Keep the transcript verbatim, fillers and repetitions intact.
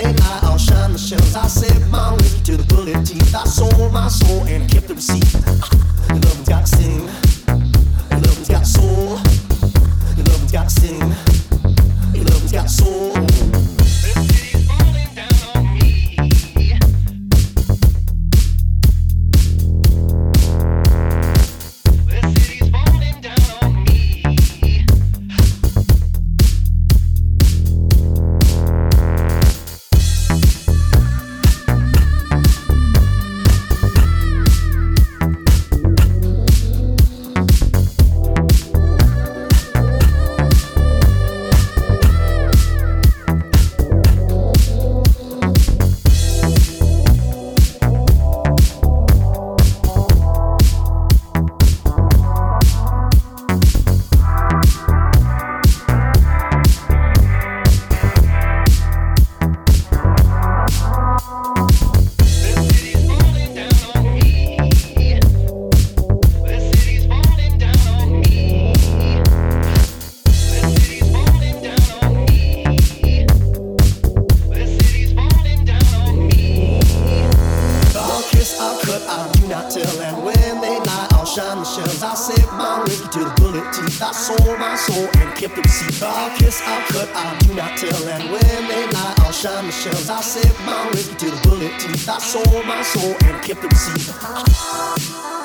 they lie, I'll shine the shells. I said my whiskey to the bullet teeth. I sold my soul and kept the receipt. Your love's got to sing. Your love's got soul. Your love's got to sing. Your love's got soul. Shine the shells. I said my whiskey to the bullet teeth. I sold my soul and kept the receipt. I'll kiss, I'll cut, I do not tell. And when they lie, I'll shine the shells. I said my whiskey to the bullet teeth. I sold my soul and kept the receipt.